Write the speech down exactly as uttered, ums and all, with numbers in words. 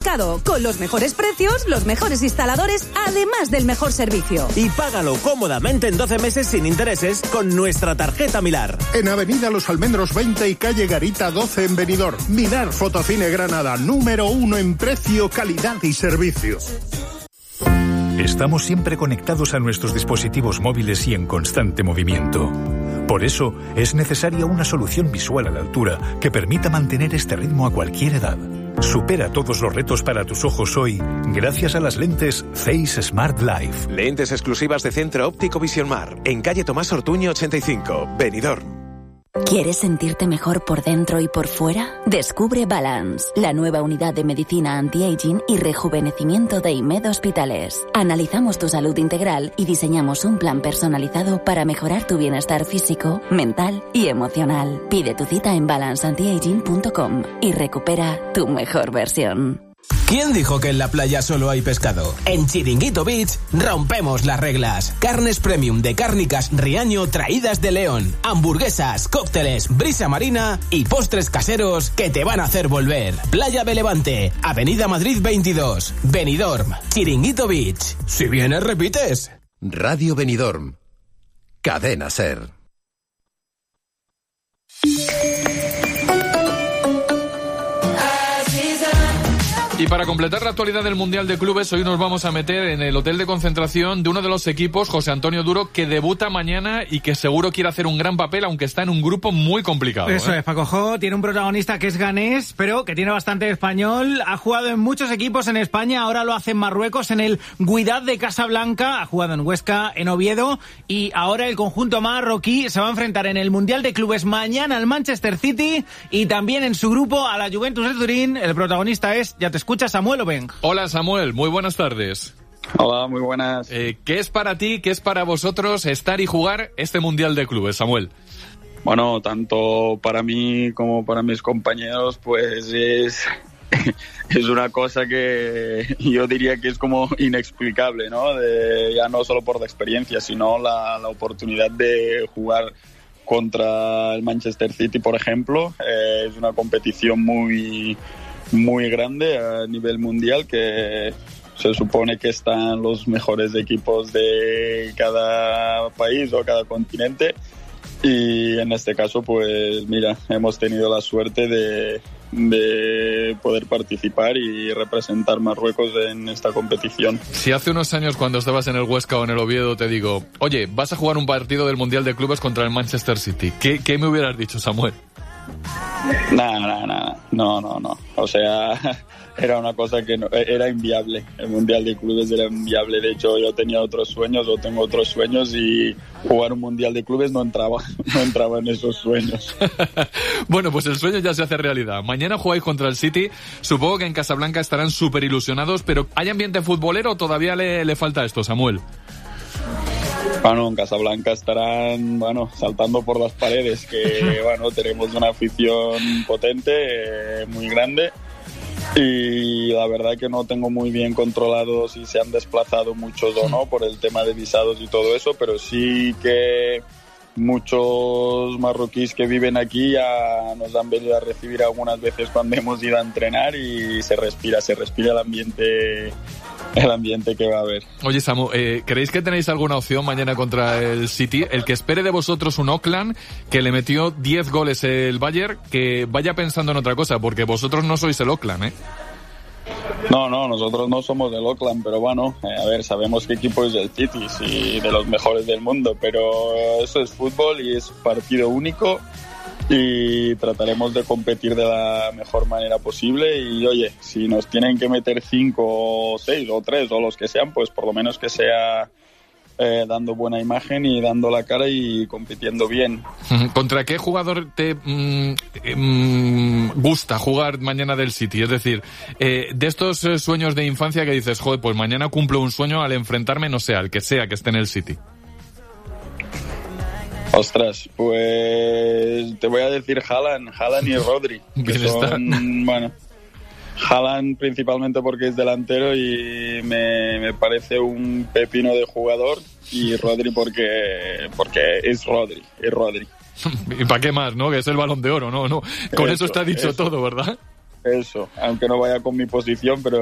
Pescado, con los mejores precios, los mejores instaladores, además del mejor servicio. Y págalo cómodamente en doce meses sin intereses con nuestra tarjeta Milar. En Avenida Los Almendros veinte y calle Garita doce en Benidorm. Milar Fotocine Granada, número uno en precio, calidad y servicio. Estamos siempre conectados a nuestros dispositivos móviles y en constante movimiento. Por eso, es necesaria una solución visual a la altura que permita mantener este ritmo a cualquier edad. Supera todos los retos para tus ojos hoy gracias a las lentes Face Smart Life. Lentes exclusivas de Centro Óptico Visionmar, en calle Tomás Ortuño ochenta y cinco, Benidorm. ¿Quieres sentirte mejor por dentro y por fuera? Descubre Balance, la nueva unidad de medicina anti-aging y rejuvenecimiento de Imed Hospitales. Analizamos tu salud integral y diseñamos un plan personalizado para mejorar tu bienestar físico, mental y emocional. Pide tu cita en balance antiaging punto com y recupera tu mejor versión. ¿Quién dijo que en la playa solo hay pescado? En Chiringuito Beach rompemos las reglas. Carnes premium de Cárnicas Riaño traídas de León. Hamburguesas, cócteles, brisa marina y postres caseros que te van a hacer volver. Playa de Levante, Avenida Madrid veintidós, Benidorm, Chiringuito Beach. Si vienes, repites. Radio Benidorm. Cadena SER. Y para completar la actualidad del Mundial de Clubes, hoy nos vamos a meter en el hotel de concentración de uno de los equipos, José Antonio Duro, que debuta mañana y que seguro quiere hacer un gran papel, aunque está en un grupo muy complicado. Eso ¿eh? es, Paco Jo tiene un protagonista que es ganés, pero que tiene bastante español. Ha jugado en muchos equipos en España, ahora lo hace en Marruecos, en el Wydad de Casablanca, ha jugado en Huesca, en Oviedo, y ahora el conjunto marroquí se va a enfrentar en el Mundial de Clubes mañana al Manchester City y también en su grupo a la Juventus de Turín. El protagonista es, ya te escucha, Samuel Obeng. Hola Samuel, muy buenas tardes. Hola, muy buenas. Eh, ¿Qué es para ti, qué es para vosotros estar y jugar este Mundial de Clubes, Samuel? Bueno, tanto para mí como para mis compañeros, pues es, es una cosa que yo diría que es como inexplicable, ¿no? De, ya no solo por la experiencia, sino la, la oportunidad de jugar contra el Manchester City, por ejemplo. Eh, es una competición muy... muy grande a nivel mundial, que se supone que están los mejores equipos de cada país o cada continente, y en este caso pues mira, hemos tenido la suerte de, de poder participar y representar Marruecos en esta competición. Si hace unos años, cuando estabas en el Huesca o en el Oviedo, te digo, oye, vas a jugar un partido del Mundial de Clubes contra el Manchester City, ¿qué, qué me hubieras dicho, Samuel? Nada, nada, nada, no, no, no, o sea, era una cosa que no, era inviable, el Mundial de Clubes era inviable. De hecho yo tenía otros sueños, o tengo otros sueños, y jugar un Mundial de Clubes no entraba, no entraba en esos sueños. Bueno, pues el sueño ya se hace realidad. Mañana jugáis contra el City, supongo que en Casablanca estarán súper ilusionados, pero ¿hay ambiente futbolero o todavía le, le falta esto, Samuel? Bueno, en Casablanca estarán, bueno, saltando por las paredes, que, bueno, tenemos una afición potente, eh, muy grande, y la verdad que no tengo muy bien controlado si se han desplazado muchos o no por el tema de visados y todo eso, pero sí que muchos marroquíes que viven aquí ya nos han venido a recibir algunas veces cuando hemos ido a entrenar, y se respira, se respira el ambiente... el ambiente que va a haber. Oye, Samu, eh, ¿creéis que tenéis alguna opción mañana contra el City? El que espere de vosotros un Auckland que le metió diez goles el Bayern, que vaya pensando en otra cosa, porque vosotros no sois el Auckland, ¿eh? No, no, nosotros no somos del Auckland, pero bueno, eh, a ver, sabemos qué equipo es el City, sí, de los mejores del mundo, pero eso es fútbol y es partido único, y trataremos de competir de la mejor manera posible. Y oye, si nos tienen que meter cinco o seis o tres o los que sean, pues por lo menos que sea eh, dando buena imagen y dando la cara y compitiendo bien. ¿Contra qué jugador te mm, mm, gusta jugar mañana del City? Es decir, eh, de estos eh, sueños de infancia que dices, joder, pues mañana cumplo un sueño al enfrentarme, no sé, al que sea que esté en el City. Ostras, pues te voy a decir Haaland, Haaland y Rodri. Que son, bueno, Haaland principalmente porque es delantero y me, me parece un pepino de jugador, y Rodri porque porque es Rodri, es Rodri. ¿Y para qué más, no? Que es el Balón de Oro, ¿no? no. Con eso, eso está dicho eso, todo, ¿verdad? Eso, aunque no vaya con mi posición, pero